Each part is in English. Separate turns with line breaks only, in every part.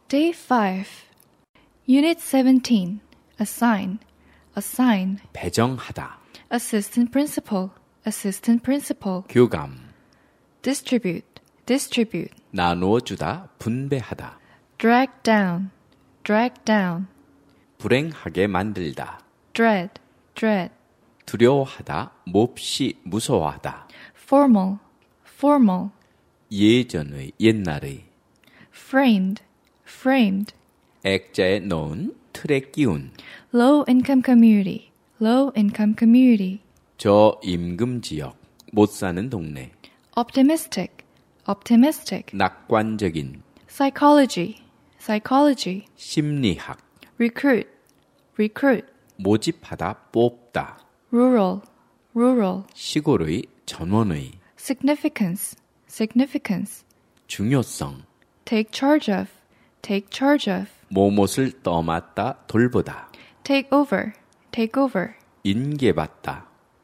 Day 5. Unit 17. Assign. Assign.
배정하다.
Assistant principal. Assistant principal.
교감.
Distribute. Distribute.
나누어주다. 분배하다.
Drag down. Drag down.
불행하게 만들다.
Dread. Dread.
두려워하다. 몹시 무서워하다.
Formal. Formal.
예전의 옛날의.
Framed. Framed.
액자에 넣은 틀에 끼운.
Low income community. Low income community.
저임금 지역. 못 사는 동네.
Optimistic. Optimistic.
낙관적인.
Psychology. Psychology.
심리학.
Recruit. Recruit.
모집하다. 뽑다.
Rural. Rural.
시골의 전원의.
Significance. Significance.
중요성.
Take charge of. Take charge of.
뭐뭇을 떠맡다. 돌보다.
Take over. Take over.
인계받다.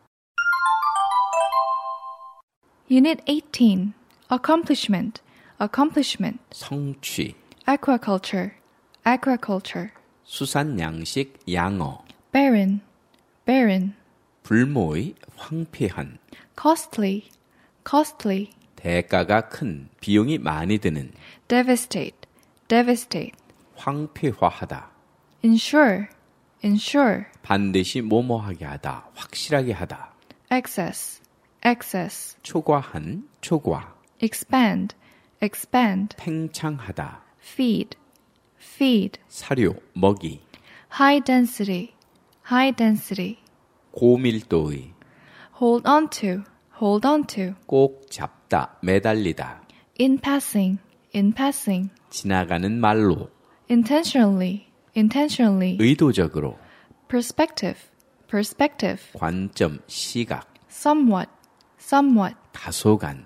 Unit 18. Accomplishment. Accomplishment.
성취.
Aquaculture. Aquaculture.
수산양식 양어.
Barren. Barren.
불모의 황폐한.
Costly. Costly.
대가가 큰 비용이 많이 드는.
Devastate. Devastate.
황폐화하다.
Ensure. Ensure.
반드시 뭐뭐하게 하다. 확실하게 하다.
Excess. Excess.
초과한. 초과.
Expand. Expand.
팽창하다.
Feed. Feed.
사료. 먹이.
High density. High density.
고밀도의.
Hold on to. Hold on to.
꼭 잡다. 매달리다.
In passing. In passing.
지나가는 말로.
Intentionally. Intentionally.
의도적으로.
Perspective. Perspective.
관점. 시각.
Somewhat. Somewhat.
다소간.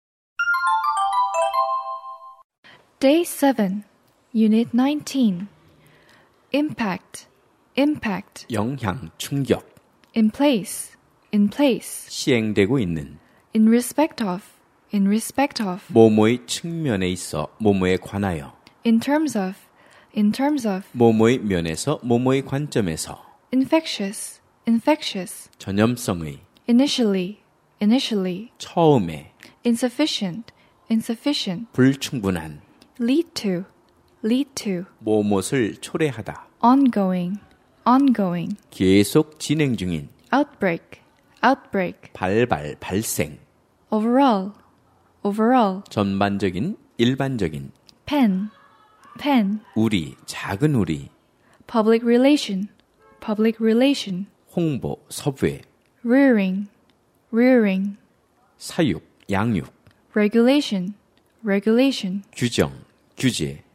Day 7. Unit 19. Impact. Impact.
영향. 충격.
In place. In place.
시행되고 있는.
In respect of. In respect of.
뭐뭐의 측면에 있어. 뭐뭐에 관하여.
In terms of. In terms of.
뭐뭐의 면에서. 뭐뭐의 관점에서.
Infectious. Infectious.
전염성의.
Initially. Initially.
처음에.
Insufficient. Insufficient.
불충분한.
Lead to. Lead to.
뭐뭇을 초래하다.
Ongoing. Ongoing.
계속 진행 중인.
Outbreak. Outbreak.
발발. 발생.
Overall. Overall.
전반적인. 일반적인.
Pen. Pen.
우리. 작은 우리.
Public relation. Public relation.
홍보. 섭외.
Rearing. Rearing.
사육. 양육.
Regulation. Regulation.
규정. 규제.